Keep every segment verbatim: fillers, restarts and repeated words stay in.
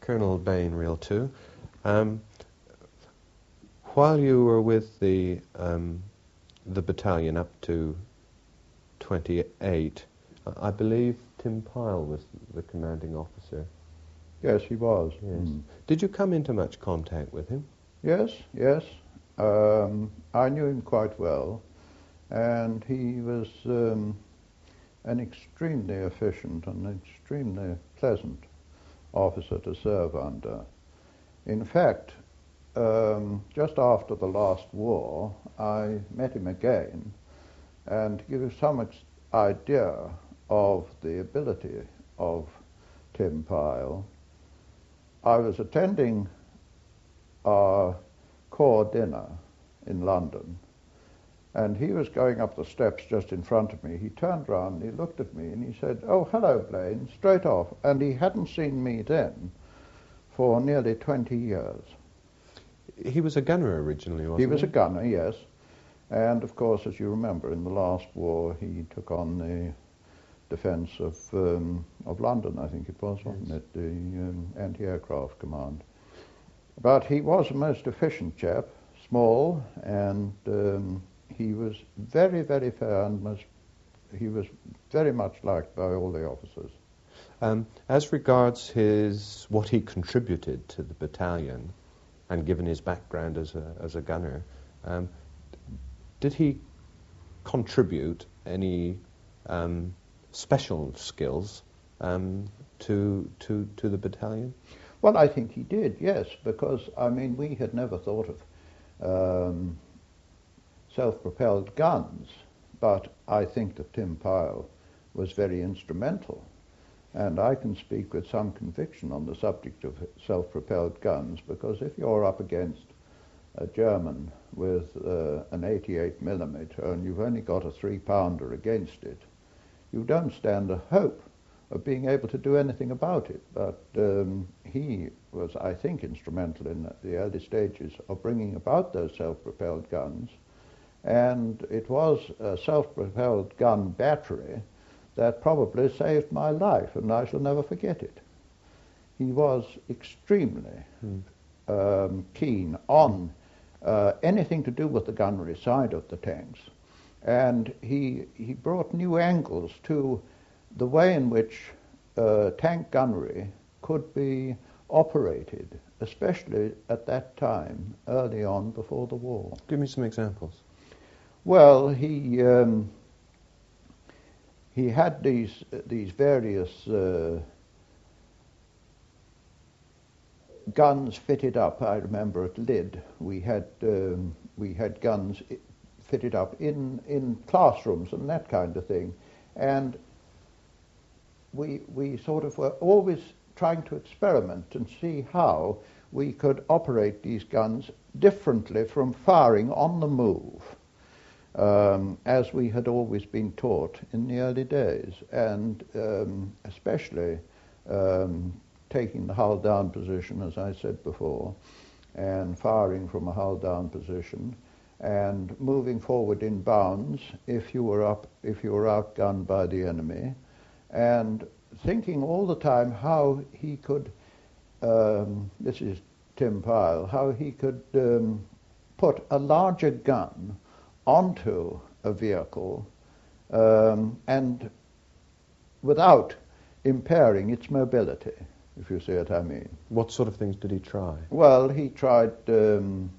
Colonel Bain, Real two. Um, while you were with the um, the battalion up to twenty-eight, I believe Tim Pyle was the commanding officer. Yes, he was. Yes. Mm. Did you come into much contact with him? Yes, yes. Um, I knew him quite well, and he was um, an extremely efficient and extremely pleasant officer to serve under. In fact, um, just after the last war, I met him again, and to give you some ex- idea of the ability of Tim Pyle, I was attending our corps dinner in London, and he was going up the steps just in front of me. He turned round, he looked at me, and he said, "Oh, hello, Blaine," straight off. And he hadn't seen me then for nearly twenty years. He was a gunner originally, wasn't he? He was a gunner, yes. And, of course, as you remember, in the last war, he took on the defence of um, of London, I think it was, wasn't Yes. it, the um, anti-aircraft command. But he was a most efficient chap, small, and um, he was very, very fair, and most, he was very much liked by all the officers. Um, as regards his what he contributed to the battalion, and given his background as a as a gunner, um, did he contribute any um, special skills um, to to to the battalion? Well, I think he did, yes, because, I mean, we had never thought of um, self-propelled guns, but I think that Tim Pyle was very instrumental. And I can speak with some conviction on the subject of self-propelled guns, because if you're up against a German with uh, an eighty-eight millimeter and you've only got a three-pounder against it, you don't stand a hope of being able to do anything about it. But um, he was, I think, instrumental in the early stages of bringing about those self-propelled guns. And it was a self-propelled gun battery that probably saved my life, and I shall never forget it. He was extremely mm. um, keen on uh, anything to do with the gunnery side of the tanks. And he, he brought new angles to the way in which uh, tank gunnery could be operated, especially at that time, early on before the war. Give me some examples. Well, he um, he had these uh, these various uh, guns fitted up. I remember at Lydd we had um, we had guns fitted up in in classrooms and that kind of thing, and we we sort of were always trying to experiment and see how we could operate these guns differently from firing on the move, um, as we had always been taught in the early days, and um, especially um, taking the hull down position, as I said before, and firing from a hull down position, and moving forward in bounds if you were up if you were outgunned by the enemy, and thinking all the time how he could, um, this is Tim Pyle, how he could um, put a larger gun onto a vehicle um, and without impairing its mobility, if you see what I mean. What sort of things did he try? Well, he tried, um,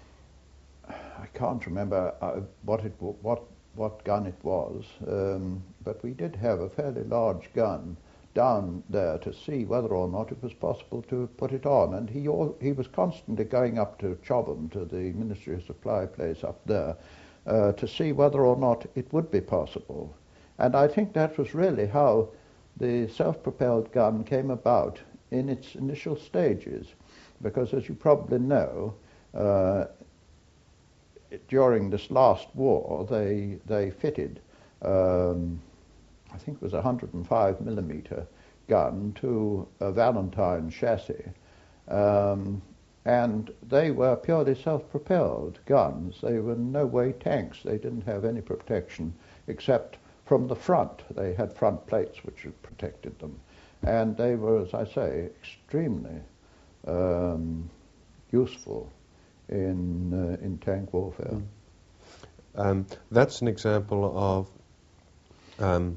I can't remember uh, what it what what gun it was, um, but we did have a fairly large gun down there to see whether or not it was possible to put it on. And he all, he was constantly going up to Chobham, to the Ministry of Supply place up there, uh, to see whether or not it would be possible. And I think that was really how the self-propelled gun came about in its initial stages, because as you probably know, uh, during this last war, they they fitted, um, I think it was a one hundred five millimeter gun to a Valentine chassis, um, and they were purely self-propelled guns. They were in no way tanks. They didn't have any protection except from the front. They had front plates which had protected them, and they were, as I say, extremely um, useful in uh, in tank warfare. Mm. Um, that's an example of um,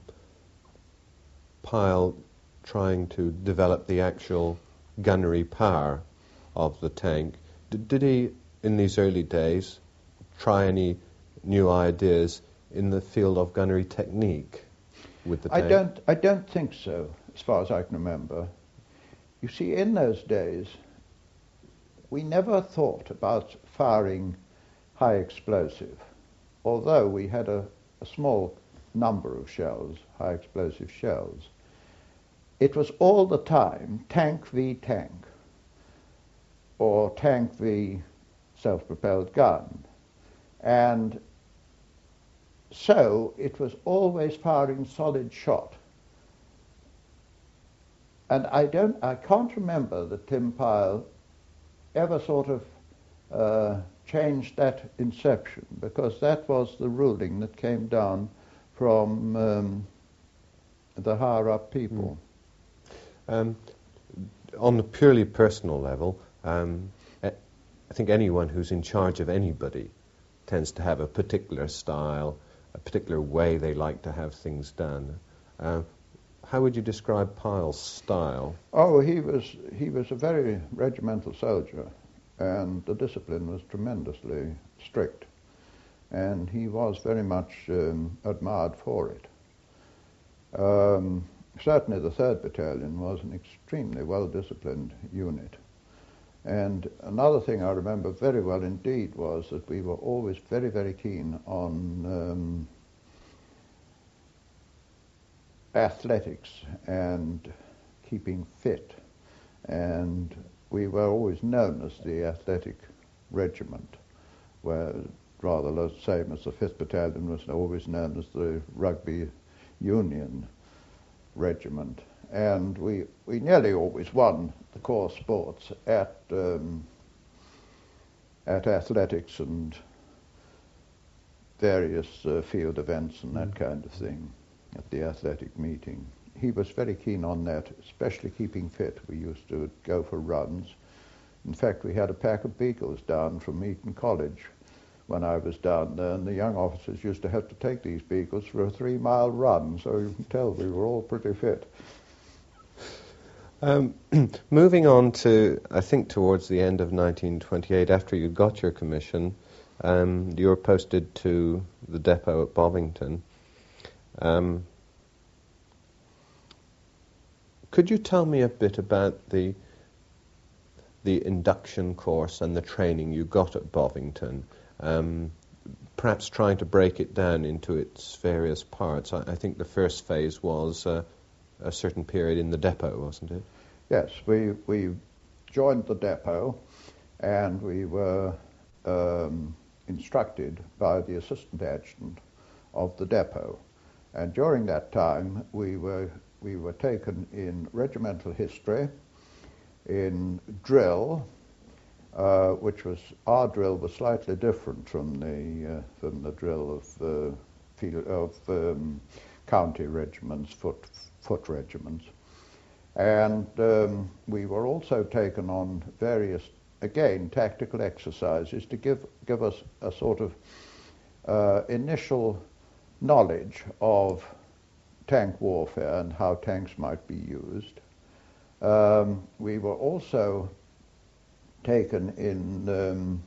Pyle trying to develop the actual gunnery power of the tank. D- did he, in these early days, try any new ideas in the field of gunnery technique with the I tank? don't, I don't think so, as far as I can remember. You see, in those days, we never thought about firing high explosive, although we had a, a small number of shells, high explosive shells. It was all the time tank v tank, or tank v self-propelled gun. And so it was always firing solid shot. And I don't, I can't remember that Tim Pyle ever sort of uh, changed that inception, because that was the ruling that came down from um, the higher up people. Mm. Um, on a purely personal level, um, I think anyone who's in charge of anybody tends to have a particular style, a particular way they like to have things done. Uh, how would you describe Pyle's style? Oh, he was he was a very regimental soldier, and the discipline was tremendously strict, and he was very much um, admired for it. Um, certainly the third Battalion was an extremely well-disciplined unit. And another thing I remember very well indeed was that we were always very, very keen on um, athletics and keeping fit. And we were always known as the athletic regiment, where rather the same as the fifth Battalion was always known as the rugby union regiment. And we, we nearly always won the core sports at um, at athletics and various uh, field events and that kind of thing at the athletic meeting. He was very keen on that, especially keeping fit. We used to go for runs. In fact, we had a pack of beagles down from Eton College when I was down there, and the young officers used to have to take these beagles for a three-mile run, so you can tell we were all pretty fit. Um, moving on to, I think, towards the end of nineteen twenty-eight, after you got your commission, um, you were posted to the depot at Bovington. Um, could you tell me a bit about the the induction course and the training you got at Bovington? Um, perhaps trying to break it down into its various parts. I, I think the first phase was uh, a certain period in the depot, wasn't it? Yes, we we joined the depot, and we were um, instructed by the assistant adjutant of the depot. And during that time, we were we were taken in regimental history, in drill, uh, which was our drill was slightly different from the uh, from the drill of uh, field of um, county regiments, foot foot regiments. And um, we were also taken on various, again, tactical exercises to give give us a sort of uh, initial knowledge of tank warfare and how tanks might be used. Um, we were also taken in, um,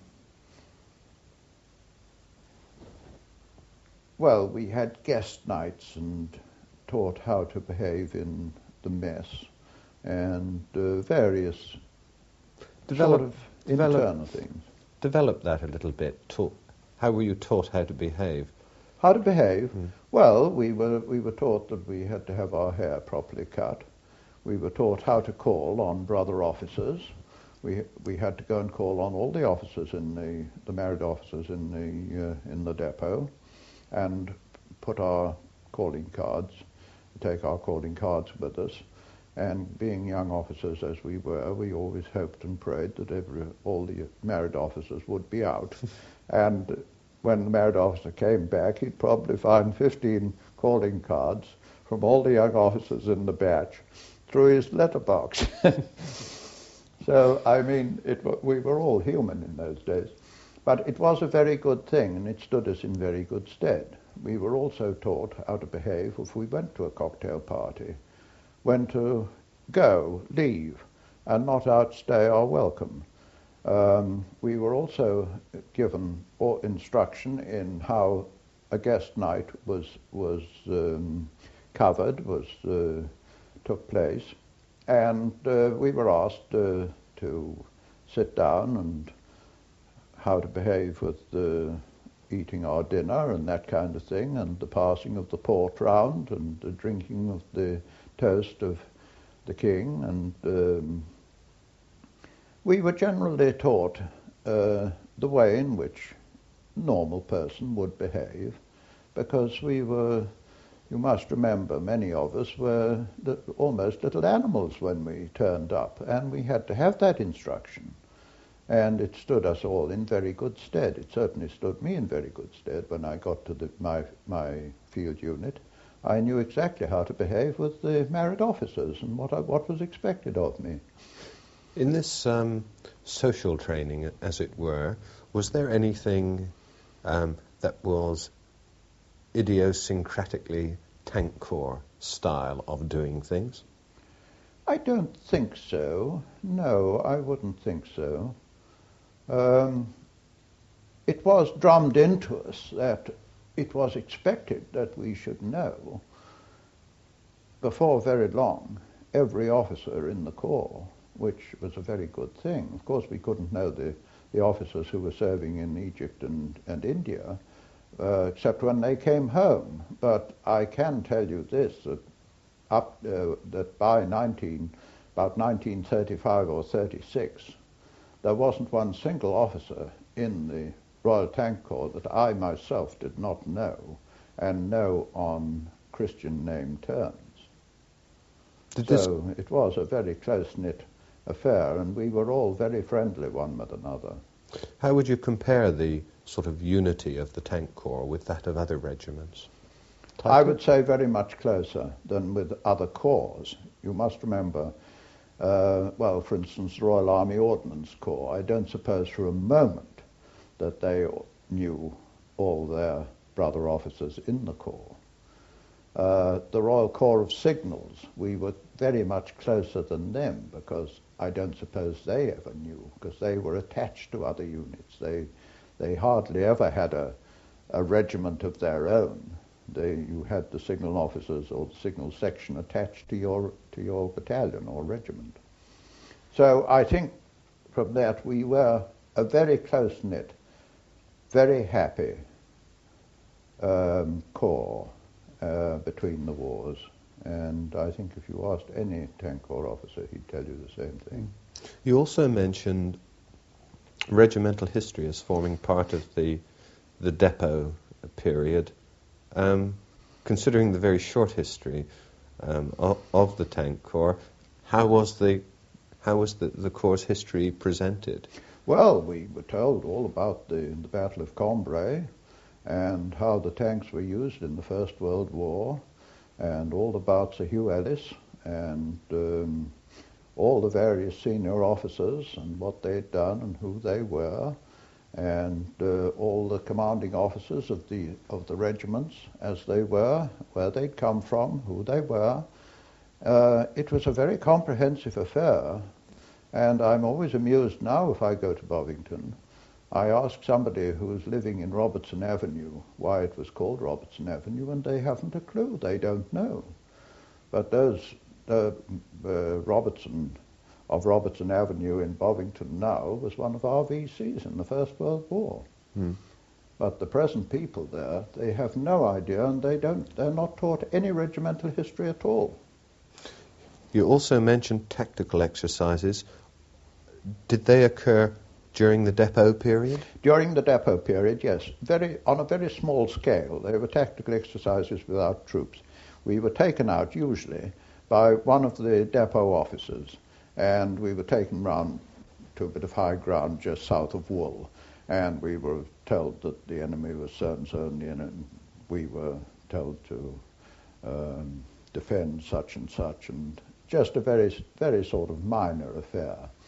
well, we had guest nights and taught how to behave in the mess, and uh, various Develop, sort of develop, internal things. Develop that a little bit. Taught, how were you taught how to behave? How to behave? Mm. Well, we were we were taught that we had to have our hair properly cut. We were taught how to call on brother officers. We we had to go and call on all the officers in the the married officers in the uh, in the depot, and put our calling cards, take our calling cards with us. And being young officers as we were, we always hoped and prayed that every, all the married officers would be out. And when the married officer came back, he'd probably find fifteen calling cards from all the young officers in the batch through his letterbox. So, I mean, it, we were all human in those days. But it was a very good thing, and it stood us in very good stead. We were also taught how to behave if we went to a cocktail party, when to go, leave, and not outstay our welcome. Um, we were also given instruction in how a guest night was was um, covered, was uh, took place, and uh, we were asked uh, to sit down and how to behave with uh, eating our dinner and that kind of thing, and the passing of the port round and the drinking of the toast of the king, and um, we were generally taught uh, the way in which a normal person would behave, because we were, you must remember, many of us were almost little animals when we turned up, and we had to have that instruction. And it stood us all in very good stead. It certainly stood me in very good stead when I got to the, my, my field unit. I knew exactly how to behave with the married officers and what, I, what was expected of me. In this um, social training, as it were, was there anything um, that was idiosyncratically Tank Corps style of doing things? I don't think so. No, I wouldn't think so. Um, it was drummed into us that it was expected that we should know before very long every officer in the Corps, which was a very good thing. Of course, we couldn't know the, the officers who were serving in Egypt and, and India, uh, except when they came home. But I can tell you this, that up uh, that by nineteen, about nineteen thirty-five or thirty-six, there wasn't one single officer in the Royal Tank Corps that I myself did not know, and know on Christian name terms. Did so this... it was a very close-knit affair, and we were all very friendly one with another. How would you compare the sort of unity of the Tank Corps with that of other regiments? Tighter? I would say very much closer than with other corps. You must remember, Uh, well, for instance, the Royal Army Ordnance Corps, I don't suppose for a moment that they knew all their brother officers in the Corps. Uh, the Royal Corps of Signals, we were very much closer than them, because I don't suppose they ever knew, because they were attached to other units. They, they hardly ever had a, a regiment of their own. They, you had the signal officers or the signal section attached to your to your battalion or regiment. So I think from that we were a very close-knit, very happy um, corps uh, between the wars. And I think if you asked any Tank Corps officer, he'd tell you the same thing. You also mentioned regimental history as forming part of the the depot period. Um, considering the very short history um, of, of the Tank Corps, how was the how was the, the Corps' history presented? Well, we were told all about the, the Battle of Cambrai and how the tanks were used in the First World War, and all about Sir Hugh Ellis and um, all the various senior officers and what they'd done and who they were, and uh, all the commanding officers of the of the regiments as they were, where they'd come from, who they were. Uh, it was a very comprehensive affair, and I'm always amused now if I go to Bovington. I ask somebody who is living in Robertson Avenue why it was called Robertson Avenue, and they haven't a clue. They don't know. But those uh, uh, Robertson of Robertson Avenue in Bovington now was one of our V Cs in the First World War. Hmm. But the present people there, they have no idea, and they don't, they're not taught any regimental history at all. You also mentioned tactical exercises. Did they occur during the depot period? During the depot period, yes. Very, on a very small scale. They were tactical exercises without troops. We were taken out, usually, by one of the depot officers, and we were taken round to a bit of high ground just south of Wool, and we were told that the enemy was so-and-so, and we were told to um, defend such and such, and just a very, very sort of minor affair.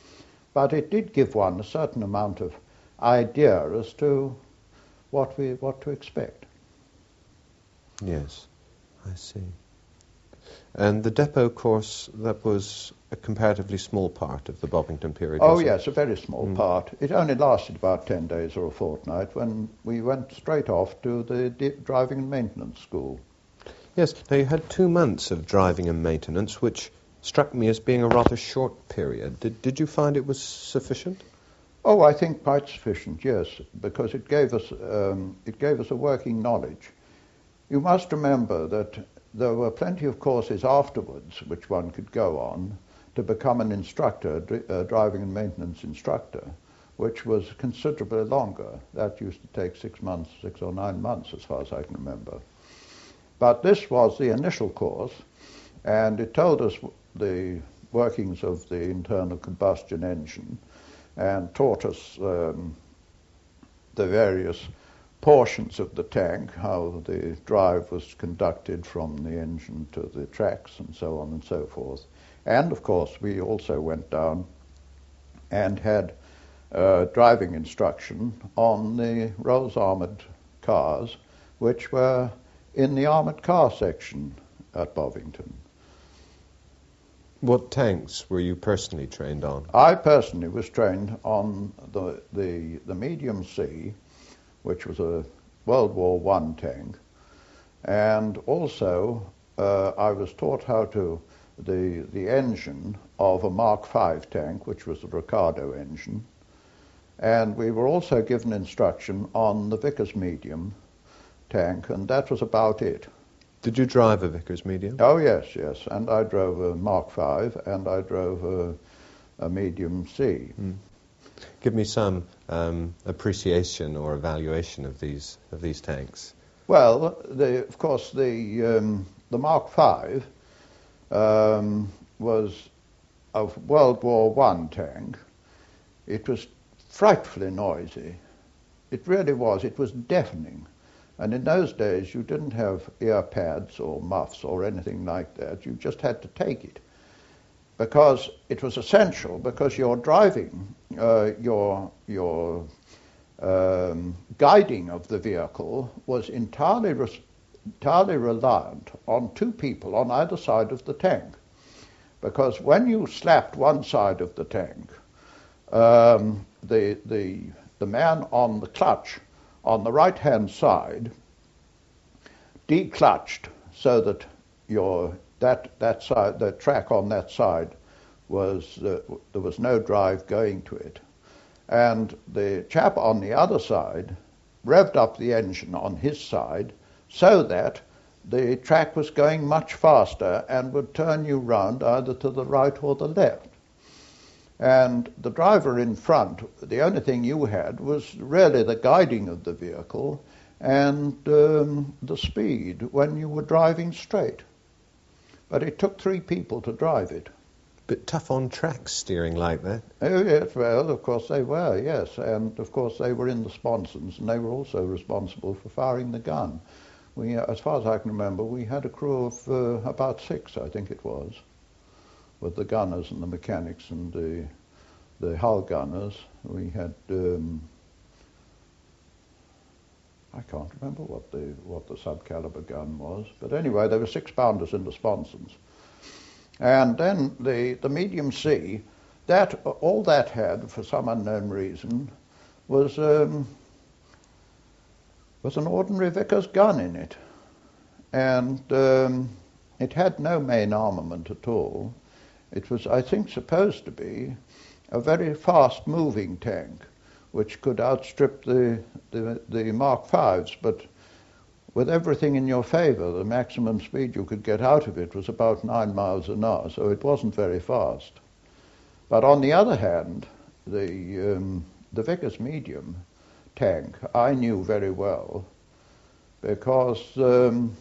but it did give one a certain amount of idea as to what we what to expect. Yes, I see. And the depot course, that was a comparatively small part of the Bovington period, Oh was it? yes, a very small Mm. part. It only lasted about ten days or a fortnight when we went straight off to the di- driving and maintenance school. Yes, now you had two months of driving and maintenance, which struck me as being a rather short period. Did, did you find it was sufficient? Oh, I think quite sufficient, yes, because it gave us um, it gave us a working knowledge. You must remember that there were plenty of courses afterwards which one could go on to become an instructor, a driving and maintenance instructor, which was considerably longer. That used to take six months, six or nine months, as far as I can remember. But this was the initial course, and it told us the workings of the internal combustion engine and taught us um, the various portions of the tank, how the drive was conducted from the engine to the tracks and so on and so forth. And of course we also went down and had uh, driving instruction on the Rolls armoured cars, which were in the armoured car section at Bovington. What tanks were you personally trained on? I personally was trained on the the, the Medium C, which was a World War One tank, and also uh, I was taught how to the the engine of a Mark five tank, which was the Ricardo engine, and we were also given instruction on the Vickers Medium tank, and that was about it. Did you drive a Vickers Medium? Oh yes, yes, and I drove a Mark five, and I drove a, a Medium C. Mm. Give me some um, appreciation or evaluation of these of these tanks. Well, the, of course, the um, the Mark five um, was a World War One tank. It was frightfully noisy. It really was. It was deafening. And in those days, you didn't have ear pads or muffs or anything like that. You just had to take it, because it was essential, because your driving, uh, your your um, guiding of the vehicle was entirely res- entirely reliant on two people on either side of the tank. Because when you slapped one side of the tank, um, the the the man on the clutch on the right-hand side declutched so that your that that side, the track on that side, was uh, there was no drive going to it, and the chap on the other side revved up the engine on his side so that the track was going much faster and would turn you round either to the right or the left. And the driver in front, the only thing you had was really the guiding of the vehicle and um, the speed when you were driving straight. But it took three people to drive it. Bit tough on tracks steering like that. Oh, yes, well, of course they were, yes. And of course they were in the sponsons, and they were also responsible for firing the gun. We, as far as I can remember, we had a crew of uh, about six, I think it was, with the gunners and the mechanics and the the hull gunners. We had um, I can't remember what the what the sub-caliber gun was, but anyway, there were six pounders in the sponsons. And then the the Medium C, that all that had, for some unknown reason, was um, was an ordinary Vickers gun in it, and um, it had no main armament at all. It was, I think, supposed to be a very fast-moving tank, which could outstrip the, the the Mark fives, but with everything in your favor, the maximum speed you could get out of it was about nine miles an hour, so it wasn't very fast. But on the other hand, the um, the Vickers Medium tank I knew very well, because um,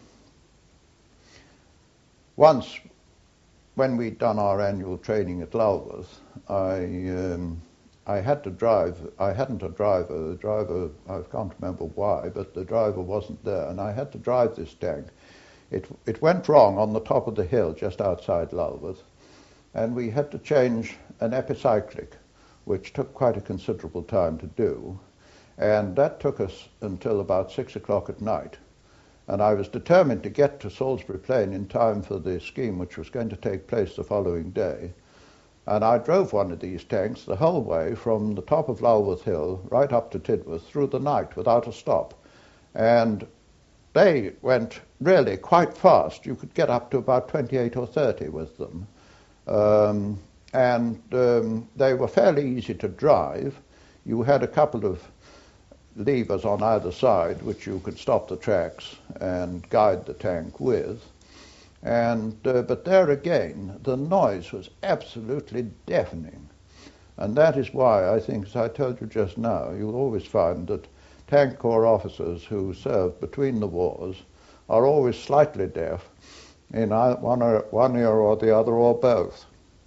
once, when we'd done our annual training at Lulworth, I um, I had to drive. I hadn't a driver. The driver, I can't remember why, but the driver wasn't there, and I had to drive this tank. It it went wrong on the top of the hill just outside Lulworth, and we had to change an epicyclic which took quite a considerable time to do. And that took us until about six o'clock at night. And I was determined to get to Salisbury Plain in time for the scheme which was going to take place the following day. And I drove one of these tanks the whole way from the top of Lulworth Hill right up to Tidworth through the night without a stop. And they went really quite fast. You could get up to about twenty-eight or thirty with them. Um, and um, they were fairly easy to drive. You had a couple of levers on either side which you could stop the tracks and guide the tank with. And uh, but there again, the noise was absolutely deafening. And that is why I think, as I told you just now, you'll always find that Tank Corps officers who served between the wars are always slightly deaf in one, or, one ear or the other or both.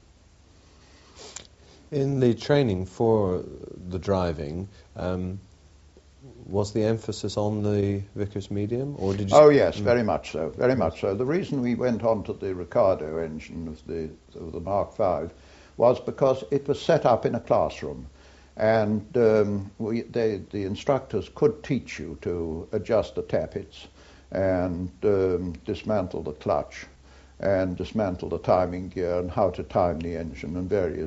In the training for the driving, um, was the emphasis on the Vickers medium, or did you? Oh yes, mm. very much so, very much so. The reason we went on to the Ricardo engine of the of the Mark five was because it was set up in a classroom, and um, we, they, the instructors could teach you to adjust the tappets and um, dismantle the clutch and dismantle the timing gear and how to time the engine and various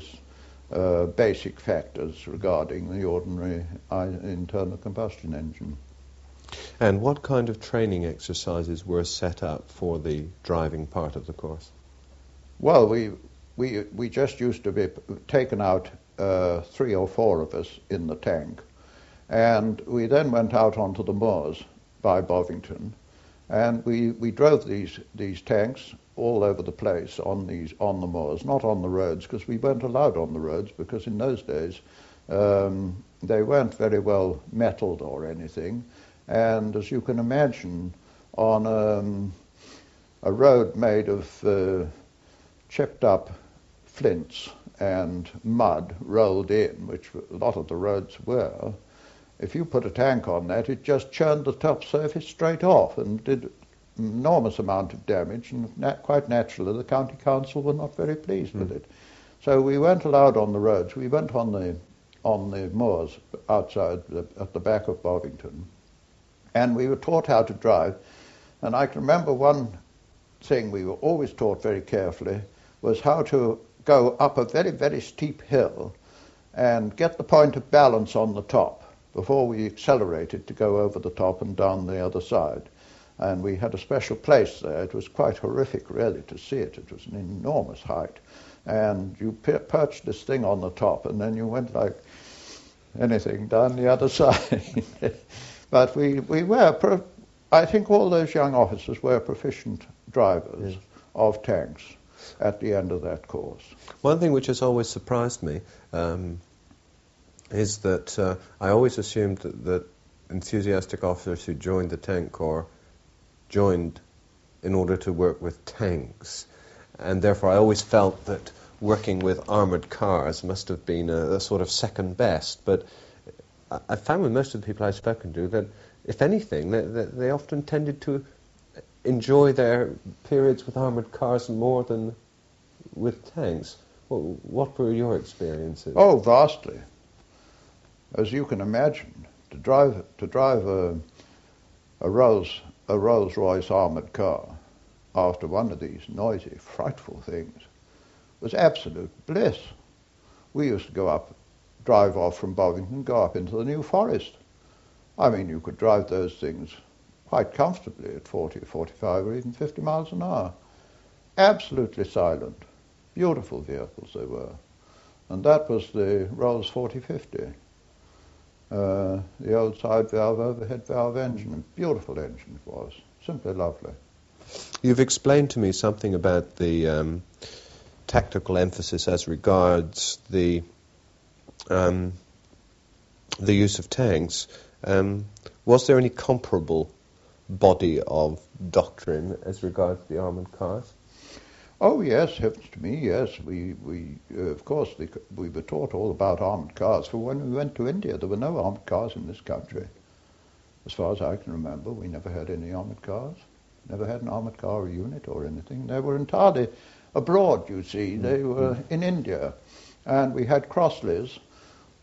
Uh, basic factors regarding the ordinary internal combustion engine. And what kind of training exercises were set up for the driving part of the course? Well, we we we just used to be taken out, uh, three or four of us in the tank, and we then went out onto the moors by Bovington, and we, we drove these these tanks all over the place on these on the moors, not on the roads, because we weren't allowed on the roads, because in those days um, they weren't very well metalled or anything. And as you can imagine, on um, a road made of uh, chipped up flints and mud rolled in, which a lot of the roads were, if you put a tank on that, it just churned the top surface straight off and did enormous amount of damage, and nat- quite naturally the county council were not very pleased mm. with it. So we weren't allowed on the roads. We went on the on the moors outside the, at the back of Bovington, and we were taught how to drive. And I can remember one thing we were always taught very carefully was how to go up a very, very steep hill and get the point of balance on the top before we accelerated to go over the top and down the other side. And we had a special place there. It was quite horrific, really, to see it. It was an enormous height. And you per- perched this thing on the top, and then you went like anything down the other side. But we, we were, pro- I think all those young officers were proficient drivers yes. of tanks at the end of that course. One thing which has always surprised me um, is that uh, I always assumed that, that enthusiastic officers who joined the Tank Corps joined in order to work with tanks, and therefore I always felt that working with armoured cars must have been a, a sort of second best. But I, I found with most of the people I've spoken to that, if anything, they, they, they often tended to enjoy their periods with armoured cars more than with tanks. What, what were your experiences? Oh, vastly. As you can imagine, to drive to drive a, a Rolls a Rolls-Royce armoured car after one of these noisy, frightful things was absolute bliss. We used to go up, drive off from Bovington, go up into the New Forest. I mean, you could drive those things quite comfortably at forty, forty-five, or even fifty miles an hour. Absolutely silent. Beautiful vehicles they were. And that was the Rolls forty fifty. Uh, the old side valve, overhead valve engine. A beautiful engine it was. Simply lovely. You've explained to me something about the um, tactical emphasis as regards the um, the use of tanks. Um, was there any comparable body of doctrine as regards the armoured cars? Oh yes, heavens to me, yes. We, we uh, of course, the, we were taught all about armoured cars. For when we went to India, there were no armoured cars in this country. As far as I can remember, we never had any armoured cars. Never had an armoured car unit or anything. They were entirely abroad, you see. They were in India. And we had Crossleys,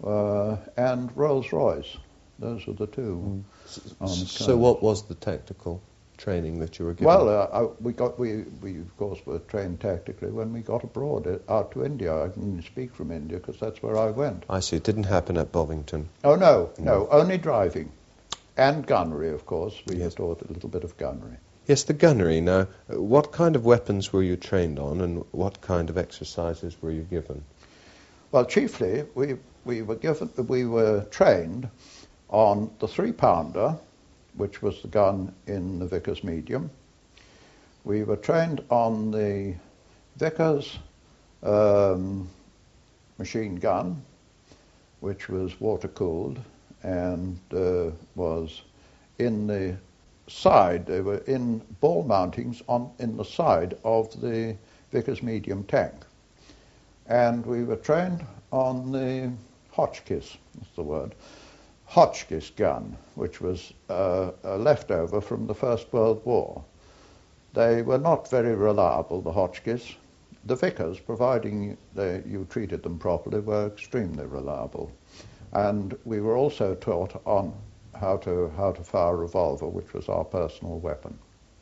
uh, and Rolls-Royce. Those were the two. Mm. So what was the tactical training that you were given? Well, uh, I, we got we, we of course were trained tactically when we got abroad, uh, out to India. I can only speak from India because that's where I went. I see. It didn't happen at Bovington. Oh no, no, no, only driving, and gunnery, of course. We yes. were taught a little bit of gunnery. Yes, the gunnery. Now, what kind of weapons were you trained on, and what kind of exercises were you given? Well, chiefly we we were given we were trained on the three-pounder, which was the gun in the Vickers medium. We were trained on the Vickers um, machine gun, which was water-cooled and uh, was in the side. They were in ball mountings on in the side of the Vickers medium tank. And we were trained on the Hotchkiss, that's the word, Hotchkiss gun, which was uh, a leftover from the First World War. They were not very reliable, the Hotchkiss. The Vickers, providing they, you treated them properly, were extremely reliable. And we were also taught on how to, how to fire a revolver, which was our personal weapon.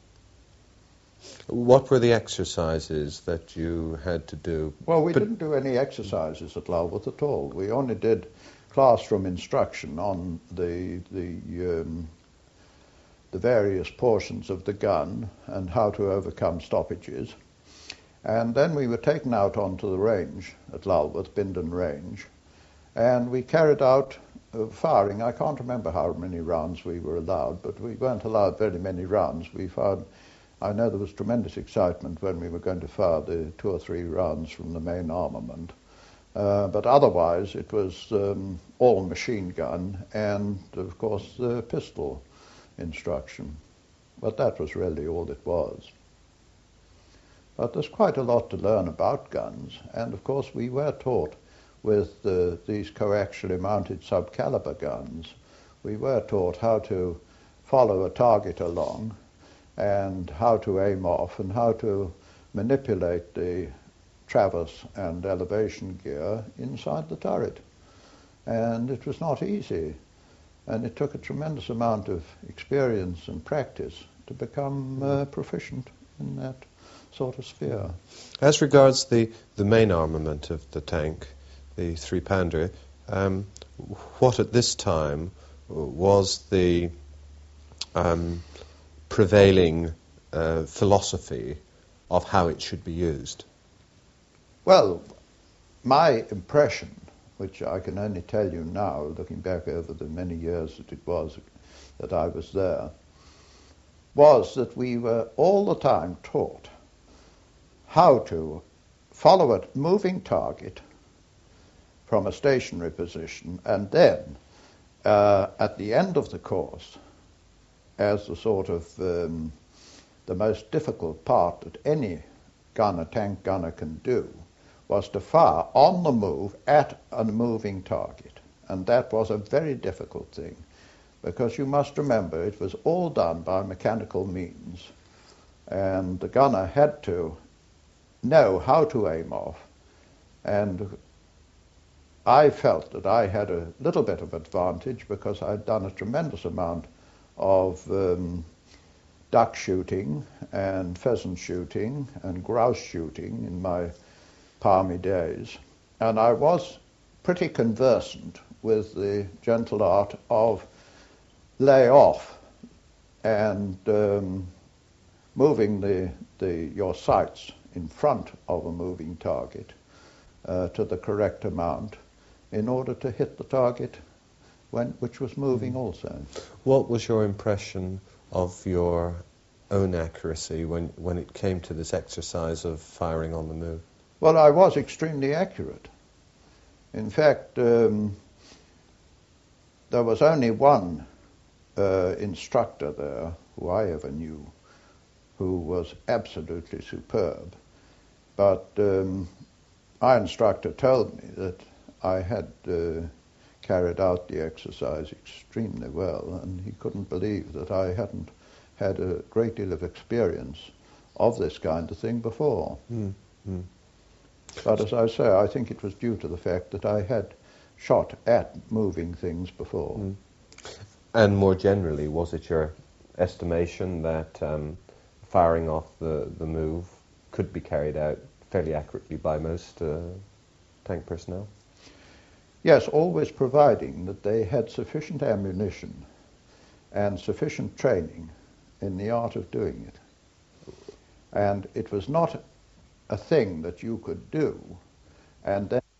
What were the exercises that you had to do? Well, we but didn't do any exercises at Lulworth at all. We only did classroom instruction on the the um, the various portions of the gun and how to overcome stoppages. And then we were taken out onto the range at Lulworth, Bindon Range, and we carried out uh, firing. I can't remember how many rounds we were allowed, but we weren't allowed very many rounds. We fired. I know there was tremendous excitement when we were going to fire the two or three rounds from the main armament. Uh, but otherwise, it was um, all machine gun and, of course, the pistol instruction. But that was really all it was. But there's quite a lot to learn about guns. And, of course, we were taught with uh, these coaxially mounted subcaliber guns, we were taught how to follow a target along and how to aim off and how to manipulate the traverse and elevation gear inside the turret. And it was not easy. And it took a tremendous amount of experience and practice to become uh, proficient in that sort of sphere. As regards the, the main armament of the tank, the three-pounder, um, what at this time was the um, prevailing uh, philosophy of how it should be used? Well, my impression, which I can only tell you now, looking back over the many years that it was that I was there, was that we were all the time taught how to follow a moving target from a stationary position, and then uh, at the end of the course, as the sort of um, the most difficult part that any gunner, tank gunner can do, was to fire on the move at a moving target. And that was a very difficult thing, because you must remember it was all done by mechanical means, and the gunner had to know how to aim off. And I felt that I had a little bit of advantage because I'd done a tremendous amount of um, duck shooting and pheasant shooting and grouse shooting in my palmy days. And I was pretty conversant with the gentle art of lay off and um, moving the, the, your sights in front of a moving target uh, to the correct amount in order to hit the target when, which was moving also. What was your impression of your own accuracy when, when it came to this exercise of firing on the move? Well, I was extremely accurate. In fact, um, there was only one uh, instructor there who I ever knew who was absolutely superb. But um, my instructor told me that I had uh, carried out the exercise extremely well, and he couldn't believe that I hadn't had a great deal of experience of this kind of thing before. Mm, mm. But as I say, I think it was due to the fact that I had shot at moving things before. Mm. And more generally, was it your estimation that um, firing off the, the move could be carried out fairly accurately by most uh, tank personnel? Yes, always providing that they had sufficient ammunition and sufficient training in the art of doing it. And it was not a thing that you could do and then